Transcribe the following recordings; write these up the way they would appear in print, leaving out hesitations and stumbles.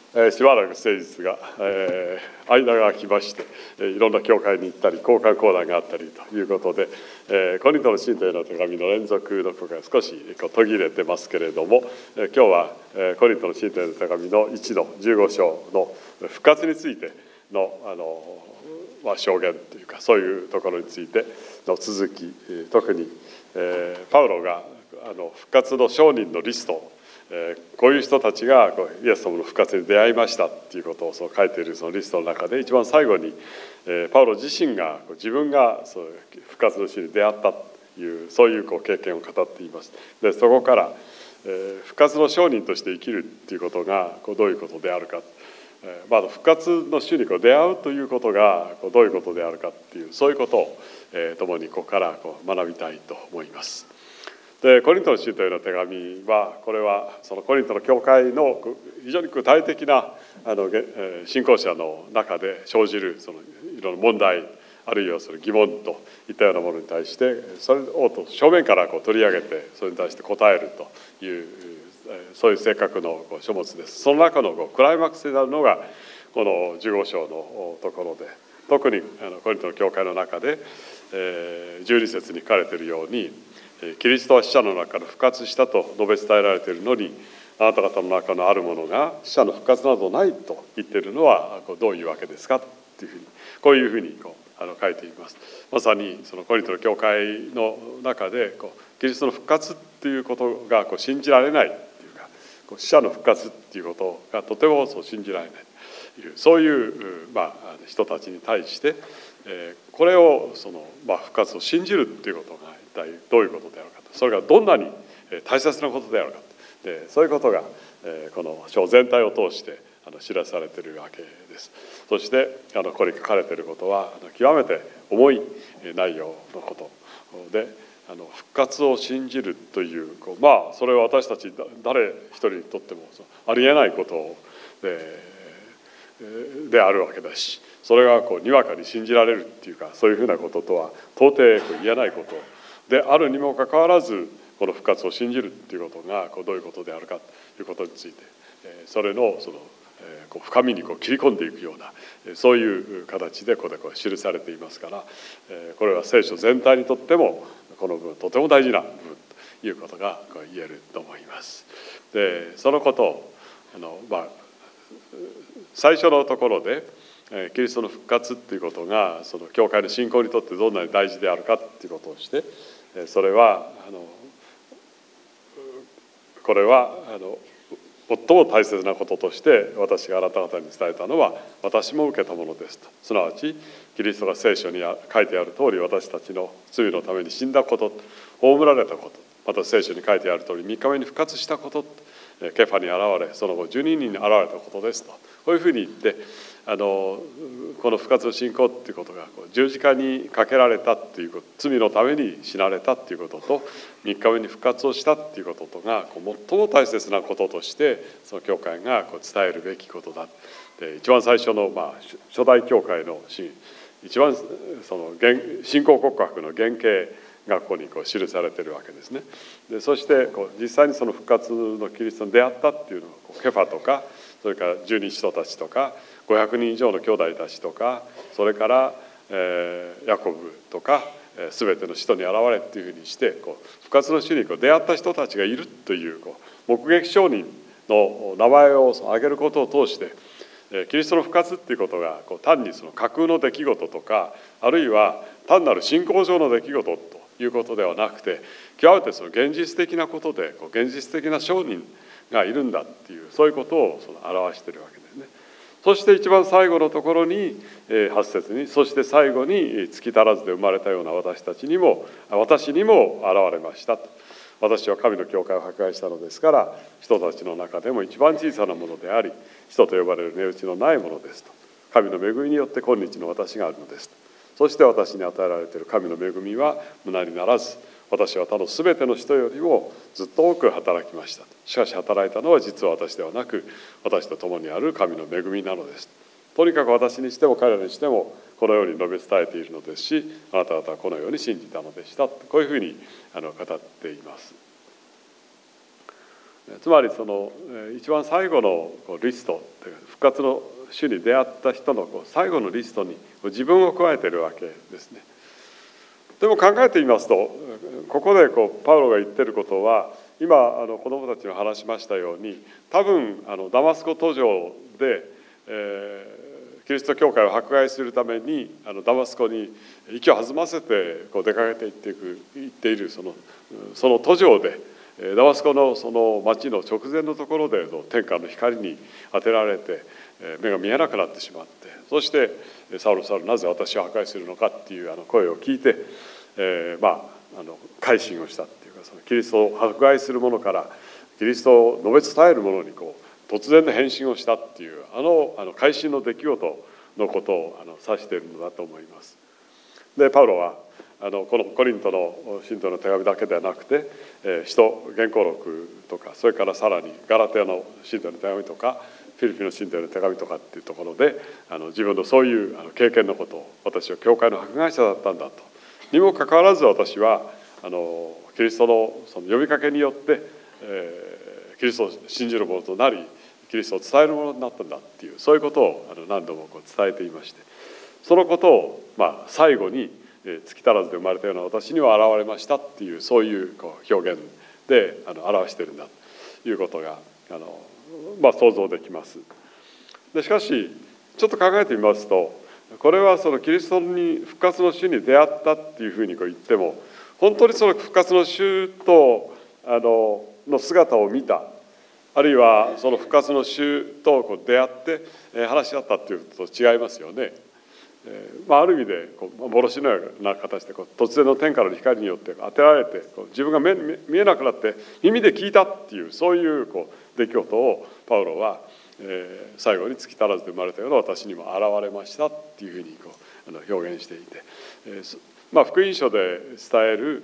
しばらく誠実が、間が空きまして、いろんな教会に行ったり交換講談があったりということで、コリントの信徒への手紙の連続のが少し途切れてますけれども、今日はコリントの信徒への手紙の1の15章の復活についての証言というか、そういうところについての続き、特にパウロが復活の証人のリスト、こういう人たちがイエス様の復活に出会いましたっていうことを書いているそのリストの中で、一番最後にパウロ自身が自分が復活の主に出会ったという、そういう経験を語っています。でそこから復活の証人として生きるっていうことがどういうことであるか、まず復活の主に出会うということがどういうことであるかっていう、そういうことを共にここから学びたいと思います。でコリントの信徒への手紙は、これはそのコリントの教会の非常に具体的な信仰者の中で生じるそのいろんな問題、あるいはその疑問といったようなものに対して、それを正面から取り上げて、それに対して答えるという、そういう性格の書物です。その中のクライマックスになるのがこの15章のところで、特にコリントの教会の中で12節に書かれているように、キリストは死者の中から復活したと述べ伝えられているのに、あなた方の中のあるものが死者の復活などないと言っているのはどういうわけですかというふうに、こういうふうに書いています。まさにそのコリントの教会の中でキリストの復活っていうことが信じられないっていうか、死者の復活っていうことがとても信じられないという、そういう人たちに対して、これを復活を信じるっていうことが一体どういうことであるかと、それがどんなに大切なことであるかと、そういうことがこの書全体を通して知らされているわけです。そしてここに書かれていることは極めて重い内容のことで、復活を信じるという、それは私たち誰一人にとってもありえないことであるわけだし、それがにわかに信じられるっていうか、そういうふうなこととは到底言えないことであるにもかかわらず、この復活を信じるっていうことがどういうことであるかということについて、それの深みに切り込んでいくような、そういう形でここで記されていますから、これは聖書全体にとってもこの部分とても大事な部分ということが言えると思います。でそのことを最初のところでキリストの復活っていうことがその教会の信仰にとってどんなに大事であるかっていうことをして、それはこれは最も大切なこととして私があなた方に伝えたのは私も受けたものですと。すなわちキリストが聖書に書いてある通り、私たちの罪のために死んだこと、葬られたこと、また聖書に書いてある通り3日目に復活したこと、ケファに現れ、その後12人に現れたことですと、こういうふうに言って、この復活の信仰っていうことが十字架にかけられたっていうこと、罪のために死なれたっていうことと3日目に復活をしたっていうこととが最も大切なこととしてその教会が伝えるべきことだ。で一番最初の初代教会の一番その信仰告白の原型がここに記されているわけですね。でそして実際にその復活のキリストに出会ったっていうのをケファとか、それから十二使徒たちとか500人以上の兄弟たちとか、それからヤコブとか全ての使徒に現れっていうふうにして復活の主に出会った人たちがいるという目撃証人の名前を挙げることを通して、キリストの復活っていうことが単にその架空の出来事とか、あるいは単なる信仰上の出来事ということではなくて、極めてその現実的なことで現実的な証人がいるんだっていう、そういうことを表しているわけですね。そして一番最後のところに8節に、そして最後に月足らずで生まれたような私にも現れましたと。私は神の教会を破壊したのですから、人たちの中でも一番小さなものであり、人と呼ばれる値打ちのないものですと。神の恵みによって今日の私があるのですと。そして私に与えられている神の恵みは無駄にならず、私は他のすべての人よりもずっと多く働きました。しかし働いたのは実は私ではなく、私と共にある神の恵みなのです。とにかく私にしても彼らにしてもこのように述べ伝えているのですし、あなた方はこのように信じたのでした。こういうふうに語っています。つまりその一番最後のリスト、 復活の主に出会った人の最後のリストに自分を加えているわけですね。でも考えてみますと、ここでパウロが言っていることは、今子どもたちに話しましたように、多分ダマスコ途上で、キリスト教会を迫害するためにダマスコに息を弾ませて出かけていっているその途上で、ダマスコのその町の直前のところで天下の光に当てられて目が見えなくなってしまって、そしてサウル、サウル、なぜ私を破壊するのかっていう声を聞いて、改心をしたっていうか、そのキリストを迫害する者からキリストを述べ伝える者に突然の変身をしたっていう改心の出来事のことを指しているのだと思います。でパウロはこのコリントの信徒の手紙だけではなくて、使徒原稿録とか、それからさらにガラテヤの信徒の手紙とか、フィリピの信徒の手紙とかっていうところで自分のそういう経験のことを、私は教会の迫害者だったんだと。にもかかわらず私はキリストのその呼びかけによって、キリストを信じる者となり、キリストを伝える者になったんだっていう、そういうことを何度も伝えていまして、そのことを最後に月足らずで生まれたような私には現れましたっていう、そういう表現で表しているんだということが想像できます。でしかしちょっと考えてみますと、これはそのキリストに復活の主に出会ったっていうふうに言っても、本当にその復活の主との姿を見た、あるいはその復活の主と出会って話し合ったっていうと違いますよね。ある意味で幻のような形で突然の天からの光によって当てられて、自分が見えなくなって耳で聞いたっていう、そういう出来事をパウロは最後に月足らずで生まれたような私にも現れましたっていうふうに表現していて、福音書で伝える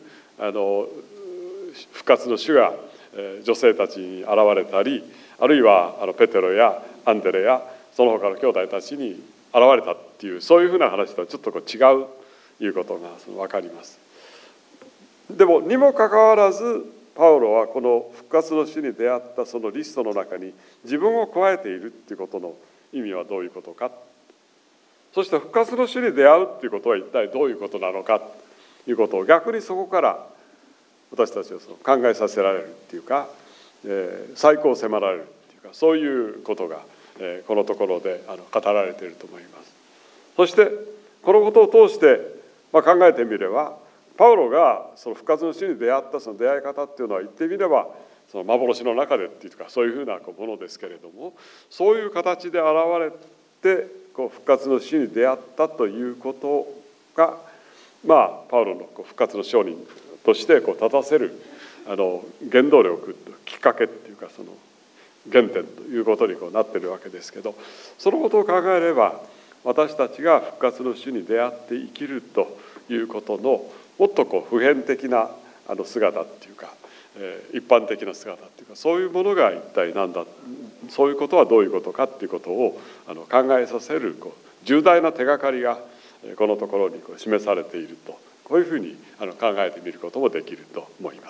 復活の主が女性たちに現れたり、あるいはペテロやアンデレやその他の兄弟たちに現れたっていう、そういうふうな話とはちょっと違うということが分かります。でもにもかかわらずパウロはこの復活の主に出会ったそのリストの中に自分を加えているっていうことの意味はどういうことか、そして復活の主に出会うっていうことは一体どういうことなのかということを、逆にそこから私たちは考えさせられるっていうか、再考を迫られるっていうか、そういうことがこのところで語られていると思います。そしてこのことを通して考えてみれば、パウロがその復活の主に出会ったその出会い方っていうのは、言ってみればその幻の中でっていうか、そういうふうなものですけれども、そういう形で現れて復活の主に出会ったということが、パウロの復活の証人として立たせる原動力、きっかけっていうか、その原点ということになっているわけですけど、そのことを考えれば、私たちが復活の主に出会って生きるということのもっと普遍的な姿っていうか、一般的な姿っていうか、そういうものが一体何だ、そういうことはどういうことかっていうことを考えさせる重大な手がかりがこのところに示されていると、こういうふうに考えてみることもできると思います。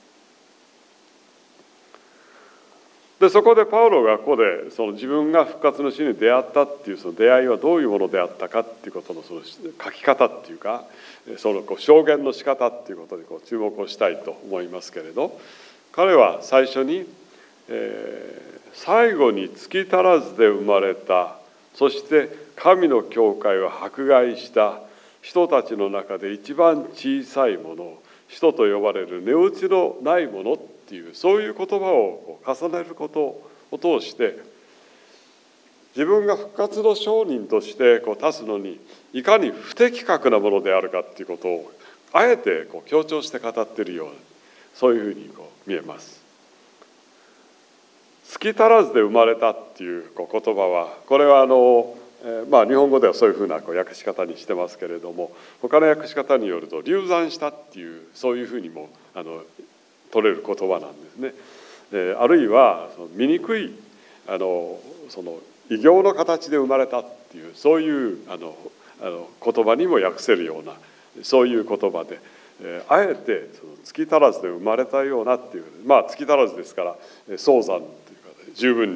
でそこでパウロがここでその自分が復活の主に出会ったっていうその出会いはどういうものであったかっていうことのその書き方っていうか、その証言の仕方っていうことに注目をしたいと思いますけれど、彼は最初に、最後に月足らずで生まれた、そして神の教会を迫害した人たちの中で一番小さいもの、使徒と呼ばれる値打ちのないものっていう、そういう言葉を重ねることを通して、自分が復活の証人として立つのにいかに不適格なものであるかっていうことをあえて強調して語っているような、そういうふうに見えます。月足らずで生まれたっていう言葉は、これは日本語ではそういうふうな訳し方にしてますけれども、他の訳し方によると流産したっていう、そういうふうにも取れる言葉なんですね。あるいは醜いその異形の形で生まれたっていう、そういう言葉にも訳せるような、そういう言葉で、あえてその月足らずで生まれたようなっていう、月足らずですから早産というか十分に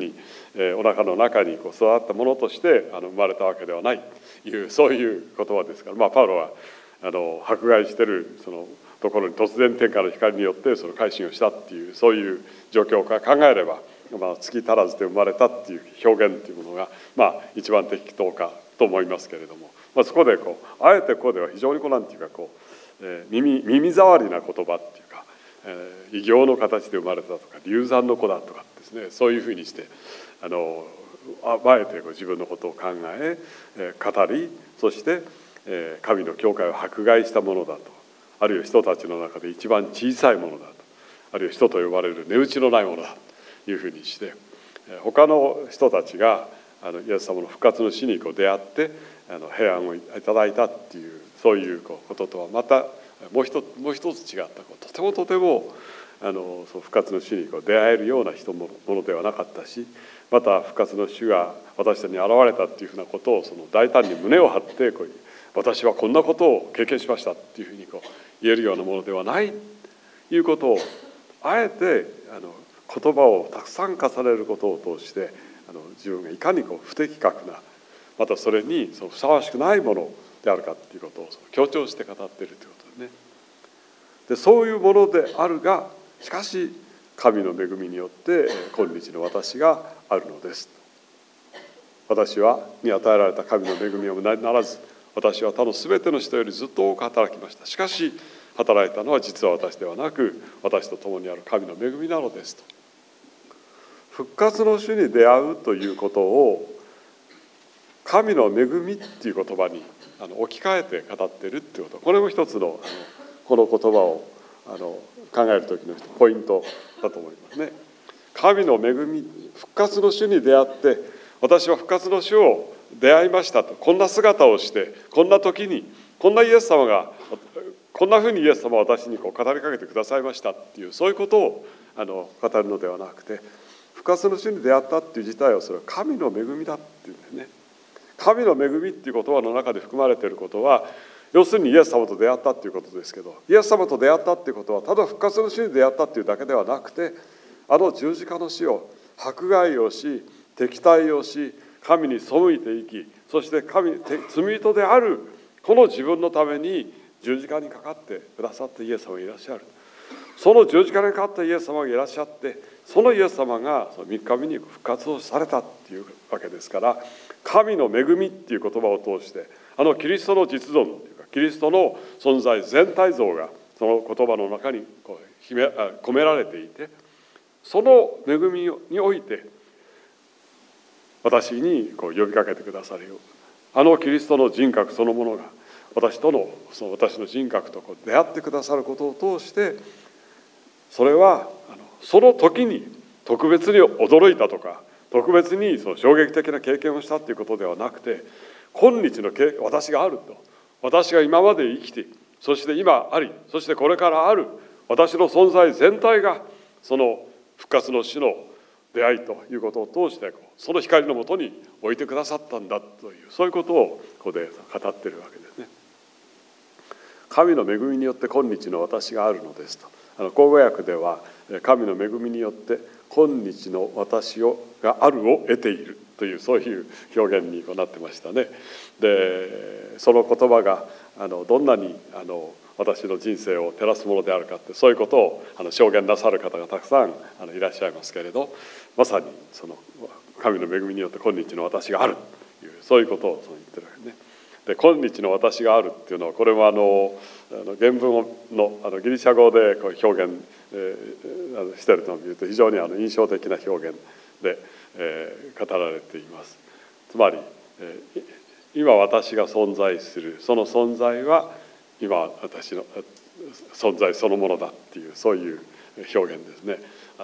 お腹の中に育ったものとして生まれたわけではないという、そういう言葉ですから、パウロは迫害しているそのところに突然天下の光によってその改心をしたっていう、そういう状況から考えれば、月足らずで生まれたっていう表現というものが一番適当かと思いますけれども、そこであえてここでは非常になんていうか耳障りな言葉っていうか、異形の形で生まれたとか流産の子だとかですね、そういうふうにしてあえて自分のことを考え語り、そして神の教会を迫害したものだと、あるいは人たちの中で一番小さいものだと、あるいは人と呼ばれる値打ちのないものだというふうにして、他の人たちがイエス様の復活の死に出会って平安をいただいたっていう、そういうこととはまたもう一つ違ったとてもその復活の主に出会えるようなものではなかったし、また復活の主が私たちに現れたっていうふうなことを大胆に胸を張って私はこんなことを経験しましたっていうふうに言えるようなものではないということを、あえて言葉をたくさん重ねることを通して自分がいかに不適格な、またそれにふさわしくないものであるかということを強調して語っているということですね。でそういうものであるが、しかし神の恵みによって今日の私があるのです。私に与えられた神の恵みは無駄にならず、私は他のすべての人よりずっと多く働きました。しかし働いたのは実は私ではなく、私と共にある神の恵みなのですと。復活の主に出会うということを神の恵みっていう言葉に置き換えて語っているっていうこと、これも一つのこの言葉を考える時のポイントだと思いますね。神の恵み、復活の主に出会って、私は復活の主を出会いましたと、こんな姿をして、こんな時にこんなイエス様がこんなふうにイエス様は私に語りかけてくださいましたっていう、そういうことを語るのではなくて、復活の主に出会ったっていう自体はそれは神の恵みだっていうんですね。神の恵みっていう言葉の中で含まれていることは、要するにイエス様と出会ったっていうことですけど、イエス様と出会ったっていうことはただ復活の主に出会ったっていうだけではなくて、十字架の死を迫害をし、敵対をし、神に背いていき、そして罪人であるこの自分のために十字架にかかってくださったイエス様がいらっしゃる。その十字架にかかったイエス様がいらっしゃって、そのイエス様が3日目に復活をされたっていうわけですから、神の恵みっていう言葉を通してキリストの実存というか、キリストの存在全体像がその言葉の中に込められていて、その恵みにおいて私に呼びかけてくださるよう、キリストの人格そのものが私の人格と出会ってくださることを通して、それはその時に特別に驚いたとか、特別に衝撃的な経験をしたということではなくて、今日の私があると、私が今まで生きて、そして今あり、そしてこれからある私の存在全体がその復活の主の出会いということを通して、その光のもとに置いてくださったんだという、そういうことをここで語っているわけですね。神の恵みによって今日の私があるのですと。口語訳では神の恵みによって今日の私があるを得ているという、そういう表現になってましたね。でその言葉がどんなに私の人生を照らすものであるかって、そういうことを証言なさる方がたくさんいらっしゃいますけれど、まさにその神の恵みによって今日の私があるという、そういうことを言ってるわけですね。で今日の私があるっていうのは、これは原文のギリシャ語で表現しているのを見ると非常に印象的な表現で語られています。つまり今私が存在するその存在は今私の存在そのものだっていう、そういう表現ですね。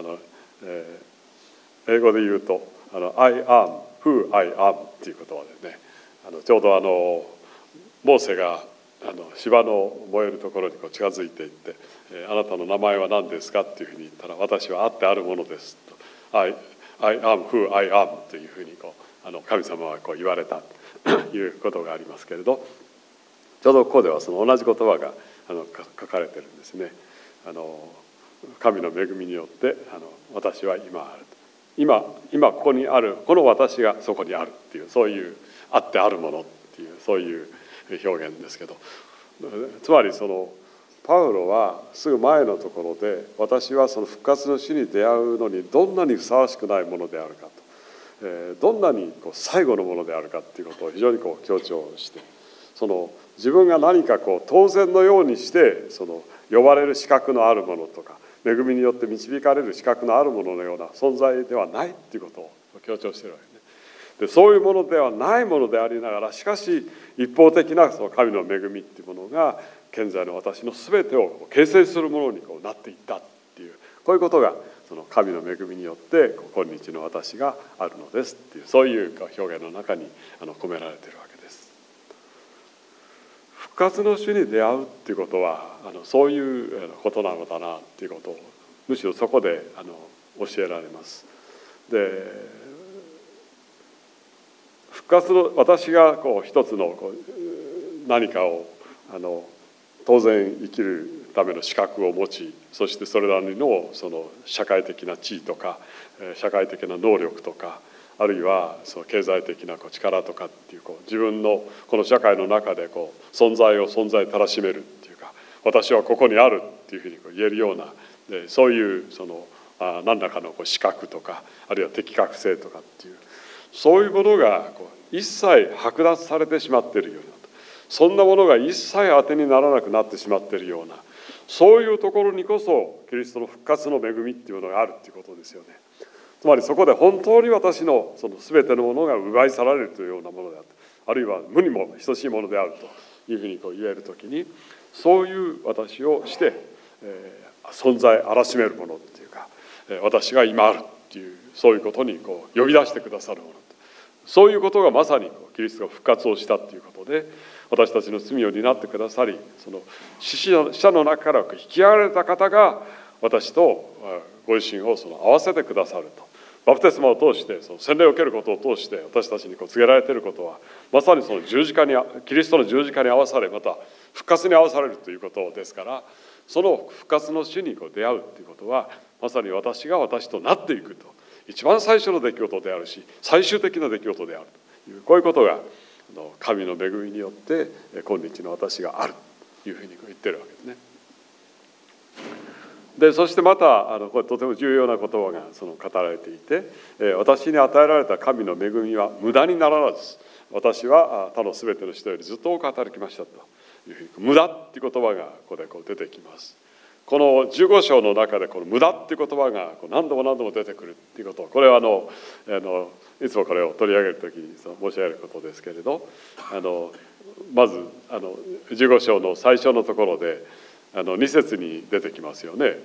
英語で言うとI am who I am っていう言葉でね、ちょうどモーセが芝の燃えるところに近づいていって、あなたの名前は何ですかっていうふうに言ったら、私はあってあるものですと、I am who I am というふうに神様は言われたということがありますけれど、ちょうどここではその同じ言葉が書かれてるんですね。神の恵みによって私は今あると。 今ここにあるこの私がそこにあるっていう、そういうあってあるものっていう、そういう表現ですけど、つまりパウロはすぐ前のところで、私はその復活の主に出会うのにどんなにふさわしくないものであるかと、どんなに最後のものであるかっていうことを非常に強調して、自分が何か当然のようにして呼ばれる資格のあるものとか、恵みによって導かれる資格のあるもののような存在ではないっていうことを強調しているわけね。でそういうものではないものでありながら、しかし一方的な神の恵みっていうものが現在の私の全てを形成するものになっていったっていう、こういうことが神の恵みによって今日の私があるのですっていう、そういう表現の中に込められているわけです。復活の主に出会うっていうことはそういうことなのだなっていうことをむしろそこで教えられます。で復活の私が一つの何かを当然生きるための資格を持ち、そしてそれなりの社会的な地位とか社会的な能力とか、あるいは経済的な力とかっていう自分のこの社会の中で存在たらしめるっていうか、私はここにあるっていうふうに言えるような、そういう何らかの資格とか、あるいは適格性とかっていう、そういうものが一切剥奪されてしまっているような、そんなものが一切当てにならなくなってしまっているような、そういうところにこそキリストの復活の恵みっていうものがあるっていうことですよね。つまりそこで本当に私の全てのものが奪い去られるというようなものであった、あるいは無にも等しいものであるというふうに言えるときに、そういう私をして、存在あらしめるものっていうか、私が今あるっていう、そういうことに呼び出してくださるもの、そういうことがまさにキリストが復活をしたということで、私たちの罪を担ってくださり、死者の中から引き上げられた方が私とご自身を合わせてくださると。バプテスマを通して洗礼を受けることを通して私たちに告げられていることは、まさに十字架に、キリストの十字架に合わされ、また復活に合わされるということですから、その復活の主に出会うということは、まさに私が私となっていくと、一番最初の出来事であるし、最終的な出来事であるという、こういうことが神の恵みによって今日の私があるというふうに言ってるわけですね。でそしてまたこれとても重要な言葉が語られていて、私に与えられた神の恵みは無駄にならず、私は他のすべての人よりずっと多く語りきましたというふうに、無駄っていう言葉がここで出てきます。この15章の中でこの無駄っていう言葉が何度も何度も出てくるっていうこと、これはいつもこれを取り上げるときに申し上げることですけれど、まず15章の最初のところで2節に出てきますよね。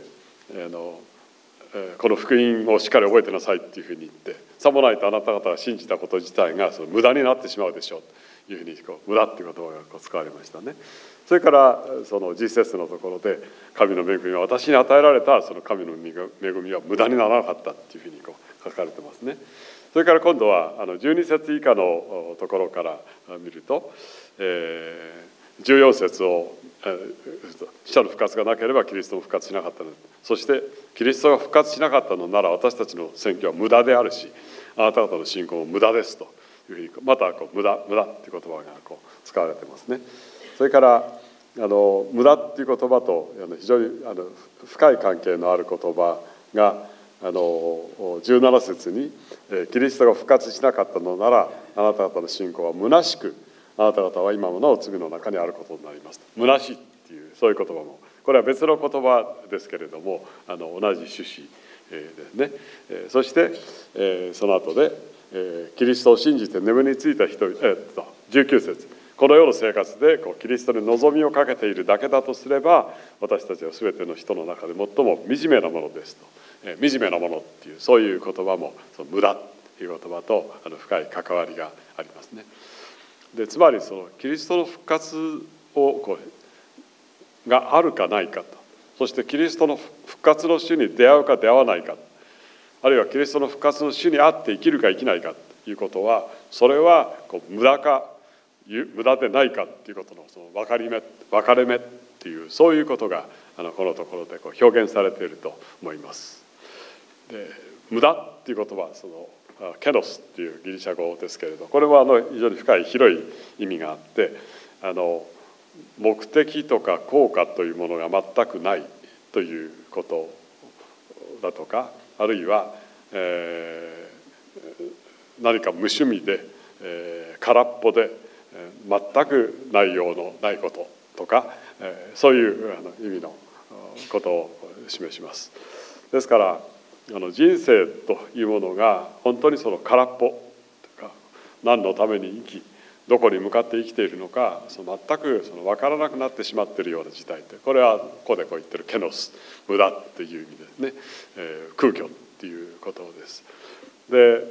この福音をしっかり覚えてなさいっていうふうに言って、さもないとあなた方が信じたこと自体が無駄になってしまうでしょうというふうに無駄っていう言葉が使われましたね。それから実節のところで、神の恵みは私に与えられた神の恵みは無駄にならなかったっていうふうに書かれてますね。それから今度は12節以下のところから見ると、14節を死者の復活がなければキリストも復活しなかったので、そしてキリストが復活しなかったのなら私たちの宣教は無駄であるし、あなた方の信仰も無駄ですというふうに、また無駄っていう言葉が使われてますね。それから無駄っていう言葉と非常に深い関係のある言葉が17節に、キリストが復活しなかったのならあなた方の信仰は虚しく、あなた方は今もなお罪の中にあることになります。虚しいっていう、そういう言葉も、これは別の言葉ですけれども同じ趣旨ですね。そしてその後でキリストを信じて眠りについた人々、19節、この世の生活でキリストに望みをかけているだけだとすれば、私たちは全ての人の中で最も惨めなものですと、惨めなものっていう、そういう言葉も無駄っていう言葉と深い関わりがありますね。でつまりキリストの復活をがあるかないかと、そしてキリストの復活の主に出会うか出会わないか、あるいはキリストの復活の主にあって生きるか生きないかということは、それは無駄か無駄でないかということの分かれ目っていう、そういうことがこのところで表現されていると思います。で無駄っていう言葉はケノスっていうギリシャ語ですけれど、これは非常に深い広い意味があって、目的とか効果というものが全くないということだとか、あるいは、何か無趣味で、空っぽで、全く内容のないこととか、そういう意味のことを示します。ですから人生というものが本当に空っぽとか、何のために生き、どこに向かって生きているのか全く分からなくなってしまっているような事態って、これはここで言ってるケノス、無駄っていう意味ですね、空虚っていうことです。で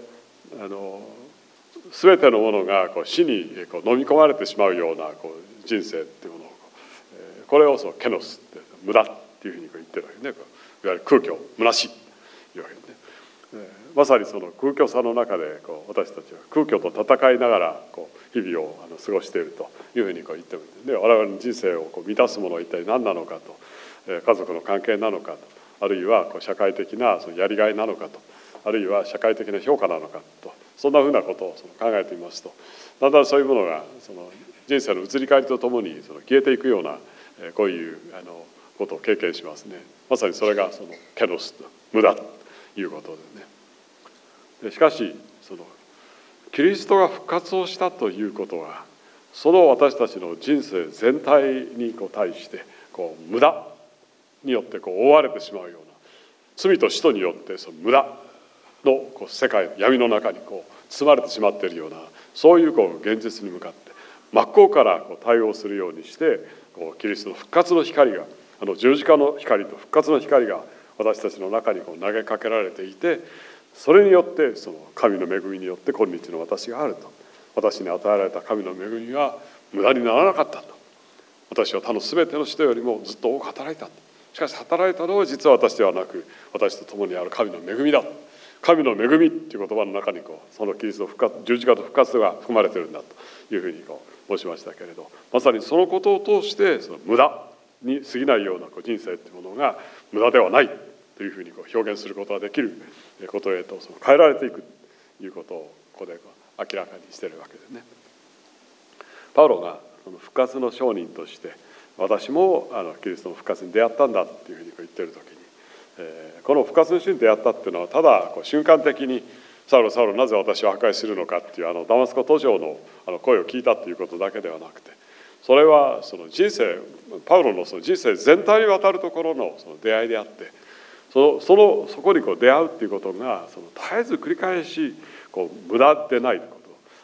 全てのものが死に飲み込まれてしまうような人生っていうものを、これをケノスって無駄っていうふうに言ってるわけね。いわゆる空虚、虚しいというわけですね。まさに空虚さの中で私たちは空虚と戦いながら日々を過ごしているというふうに言ってるんで、我々の人生を満たすものは一体何なのかと、家族の関係なのかと、あるいは社会的なやりがいなのかと、あるいは社会的な評価なのかと、そんなふうなことを考えてみますと、だんだんそういうものが人生の移り変わりとともに消えていくような、こういうことを経験しますね。まさにそれがケノス、無駄ということですね。しかしキリストが復活をしたということは、その私たちの人生全体に対して無駄によって覆われてしまうような、罪と死とによって無駄の世界の闇の中に包まれてしまっているような、そういう現実に向かって真っ向から対応するようにして、キリストの復活の光が、十字架の光と復活の光が私たちの中に投げかけられていて、それによって神の恵みによって今日の私があると、私に与えられた神の恵みは無駄にならなかったと、私は他のすべての人よりもずっと多く働いた。しかし働いたのは実は私ではなく、私と共にある神の恵みだ。神の恵みっていう言葉の中にそのキリストの復活、十字架と復活が含まれているんだというふうに申しましたけれど、まさにそのことを通して無駄に過ぎないような人生っていうものが無駄ではないというふうに表現することができることへと変えられていくということをここで明らかにしているわけですね。パウロが復活の証人として、私もキリストの復活に出会ったんだというふうに言っているときに、この復活の主に出会ったっていうのは、ただ瞬間的にサウロサウロなぜ私を破壊するのかっていうダマスコ途上の声を聞いたということだけではなくて、それは人生、パウロの人生全体にわたるところの出会いであって、そこに出会うっていうことが絶えず繰り返し無駄でないこと、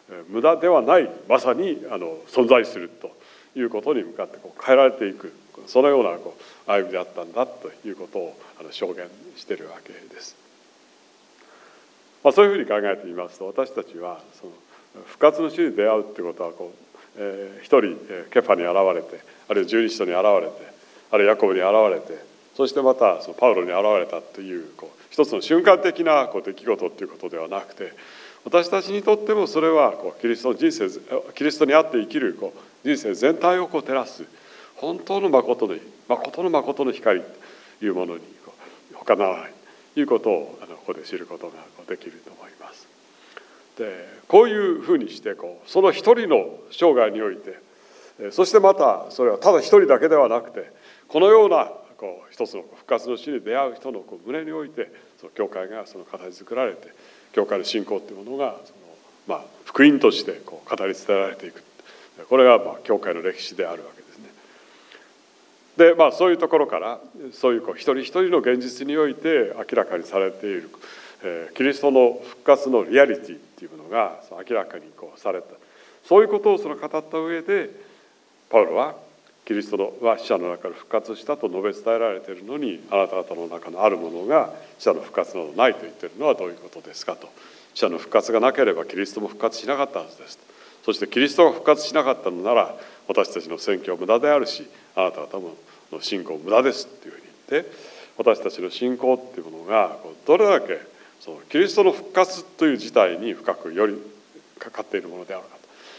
無駄ではない、まさに存在するということに向かって変えられていく、そのような歩みであったんだということを証言しているわけです。そういうふうに考えてみますと、私たちは復活の主に出会うということは一人ケファに現れて、あるいは十二使徒に現れて、あるいはヤコブに現れて、そしてまたパウロに現れたという一つの瞬間的な出来事ということではなくて、私たちにとってもそれはキリストの人生、キリストにあって生きる人生全体を照らす本当の誠の光というものに他ならないということをここで知ることができると思います。で、こういうふうにしてその一人の生涯において、そしてまたそれはただ一人だけではなくて、このような一つの復活の主に出会う人の胸において、教会が形作られて、教会の信仰というものが福音として語り伝えられていく、これが教会の歴史であるわけですね。で、そういうところからそういう一人一人の現実において明らかにされているキリストの復活のリアリティっていうものが明らかにされた、そういうことを語った上で、パウロはキリストは死者の中から復活したと述べ伝えられているのに、あなた方の中のあるものが死者の復活などないと言っているのはどういうことですかと。死者の復活がなければキリストも復活しなかったはずです。そしてキリストが復活しなかったのなら、私たちの宣教は無駄であるし、あなた方の信仰無駄ですというふうに言って、私たちの信仰っていうものがどれだけキリストの復活という事態に深くよりかかっているものであるかと。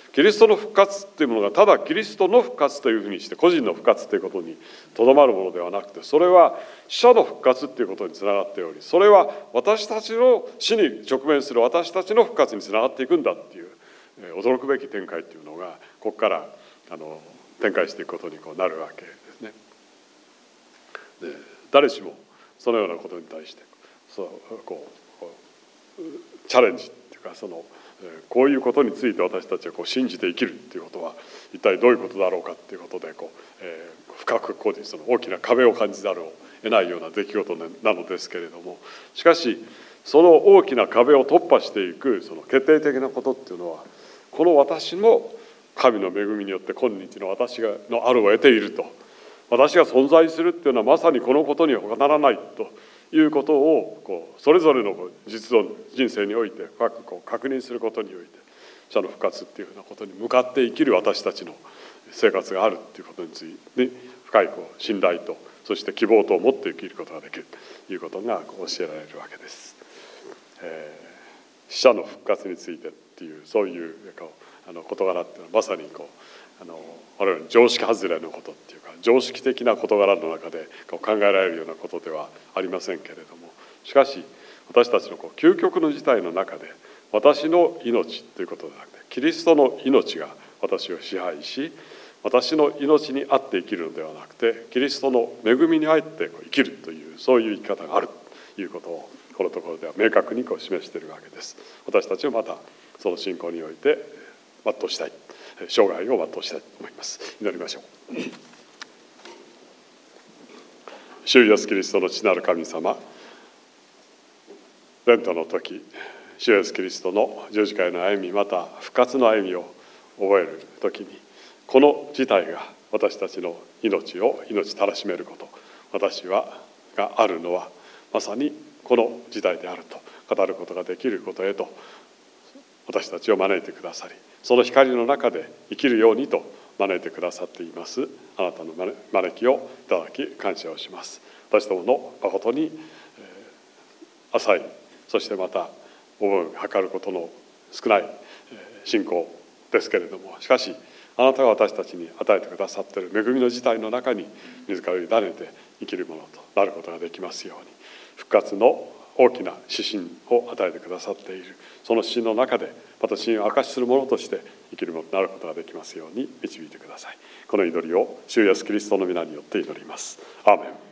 キリストの復活っていうものがただキリストの復活というふうにして個人の復活ということにとどまるものではなくて、それは死者の復活っていうことにつながっており、それは私たちの死に直面する私たちの復活につながっていくんだっていう驚くべき展開っていうのがここから展開していくことになるわけですね。で、誰しもそのようなことに対してチャレンジっていうか、こういうことについて私たちは信じて生きるっていうことは一体どういうことだろうかっていうことで深くその大きな壁を感じざるを得ないような出来事なのですけれども、しかしその大きな壁を突破していくその決定的なことっていうのは、この私も神の恵みによって今日の私のあるを得ていると、私が存在するっていうのはまさにこのことに他ならないということをそれぞれの実存人生において深く確認することにおいて、死者の復活っていうふうなことに向かって生きる私たちの生活があるっていうことについて深い信頼と、そして希望とを持って生きることができるということが教えられるわけです。死者の復活についてっていうそういう事柄っていうのはまさに我々の常識外れのことっていうか、常識的な事柄の中で考えられるようなことではありませんけれども、しかし私たちの究極の事態の中で私の命ということではなくて、キリストの命が私を支配し、私の命にあって生きるのではなくてキリストの恵みにあって生きるという、そういう生き方があるということをこのところでは明確に示しているわけです。私たちはまたその信仰において全うしたい、生涯を全うしたいと思います。祈りましょう。主イエスキリストの父なる神様、レントの時、主イエスキリストの十字架への歩み、また復活の歩みを覚える時に、この事態が私たちの命たらしめること、私があるのはまさにこの時代であると語ることができることへと私たちを招いてくださり、その光の中で生きるようにと招いてくださっています。あなたの招きをいただき感謝をします。私どもの誠に浅い、そしてまた思いを図ることの少ない信仰ですけれども、しかしあなたが私たちに与えてくださっている恵みの事態の中に自らを委ねて生きるものとなることができますように、復活の大きな指針を与えてくださっている、その指針の中でまた真を証しするものとして生きるものとなることができますように導いてください。この祈りを主イエスキリストの皆によって祈ります。アーメン。